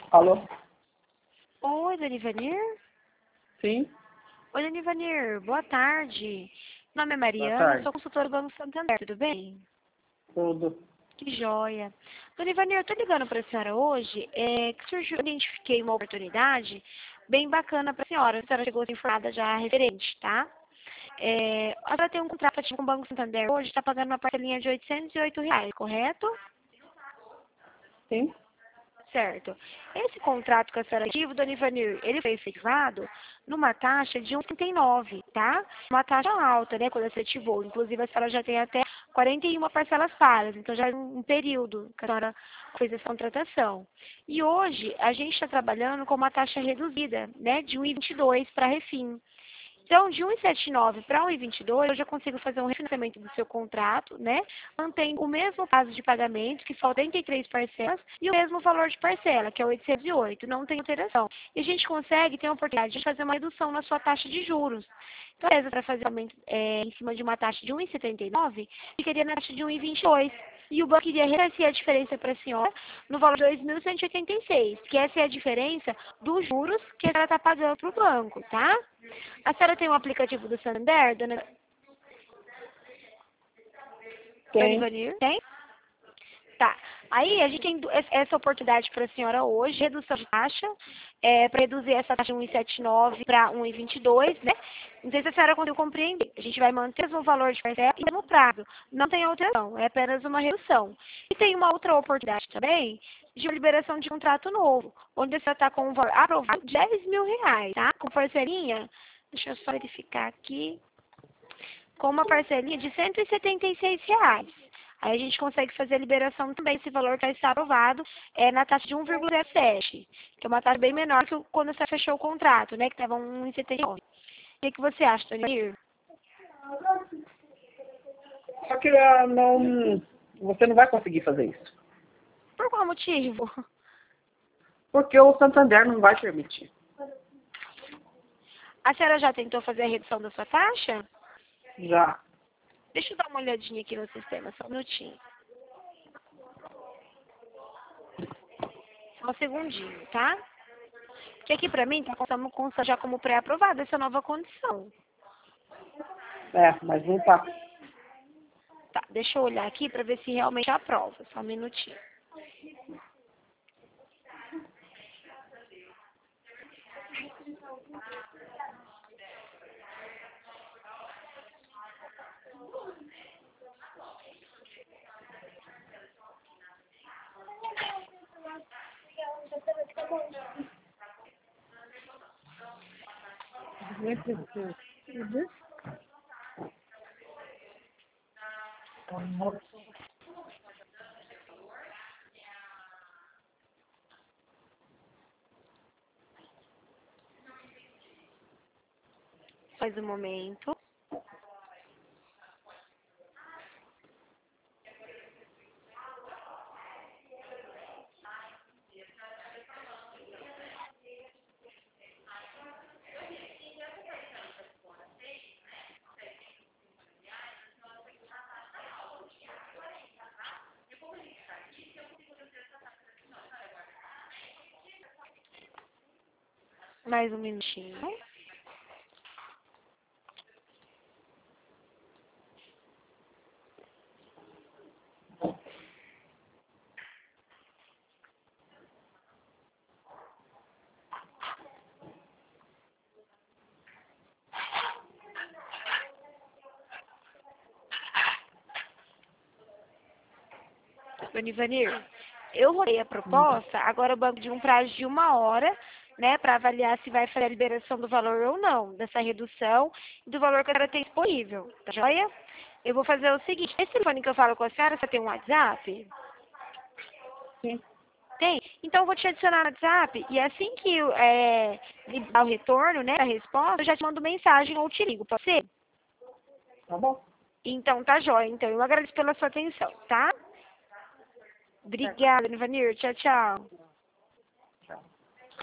Alô? Oi, Dona Ivanir? Sim? Oi, Dona Ivanir, boa tarde. Meu nome é Boa Mariana, tarde. sou consultora do Banco Santander, tudo bem? Tudo. Que joia. Dona Ivanir, eu tô ligando para a senhora hoje, que surgiu, eu identifiquei uma oportunidade bem bacana para a senhora chegou informada já referente, tá? A senhora tem um contrato ativo com o Banco Santander hoje, está pagando uma parcelinha de R$ 808, correto? Sim? Certo. Esse contrato com a senhora ativo, Dona Ivanir, ele foi efetivado numa taxa de 1,39, tá? Uma taxa alta, né, quando você ativou. Inclusive, a senhora já tem até 41 parcelas pagas, então já é um período que a senhora fez essa contratação. E hoje, a gente está trabalhando com uma taxa reduzida, né, de 1,22 para refim. Então, de 1,79 para 1,22, eu já consigo fazer um refinanciamento do seu contrato, né? Mantendo o mesmo prazo de pagamento, que são 83 parcelas, e o mesmo valor de parcela, que é 808, não tem alteração. E a gente consegue ter a oportunidade de fazer uma redução na sua taxa de juros. Então, para fazer aumento em cima de uma taxa de 1,79, ficaria na taxa de 1,22. E o banco iria ressarcir a diferença para a senhora no valor de 2.186, que essa é a diferença dos juros que ela está pagando para o banco, tá? A senhora tem um aplicativo do Santander, dona Tem. Ivanir? Tem? Tá. Aí a gente tem essa oportunidade para a senhora hoje, redução de taxa, para reduzir essa taxa de 1,79 para 1,22, né? Não sei se a senhora conseguiu compreender. A gente vai manter o mesmo valor de parcela e no prazo. Não tem alteração, é apenas uma redução. E tem uma outra oportunidade também de uma liberação de contrato novo, onde você está com um valor aprovado de R$ 10.000, tá? Com parcelinha, deixa eu só verificar aqui, com uma parcelinha de R$ 176. Aí a gente consegue fazer a liberação também, esse valor já está aprovado, na taxa de 1,07, que é uma taxa bem menor que quando você fechou o contrato, né, que estava 1,79. O que você acha, Tony? Só que não, você não vai conseguir fazer isso. Por qual motivo? Porque o Santander não vai permitir. A senhora já tentou fazer a redução da sua taxa? Já. Deixa eu dar uma olhadinha aqui no sistema, só um minutinho. Só um segundinho, tá? Porque aqui pra mim tá consta já como pré-aprovada essa nova condição. Mas não tá. Tá, deixa eu olhar aqui pra ver se realmente aprova. Só um minutinho. Faz um momento. Mais um minutinho. Dona Ivanir, eu rodei a proposta, agora o banco de um prazo de 1 hora, né, para avaliar se vai fazer a liberação do valor ou não, dessa redução e do valor que a senhora tem disponível, tá joia? Eu vou fazer o seguinte, esse telefone que eu falo com a senhora, você tem um WhatsApp? Sim. Tem? Então eu vou te adicionar no WhatsApp e assim que me dar o retorno, né, a resposta, eu já te mando mensagem ou te ligo, pode ser? Tá bom. Então tá joia, então eu agradeço pela sua atenção, tá? Obrigada, Dona Ivanir, tchau, tchau.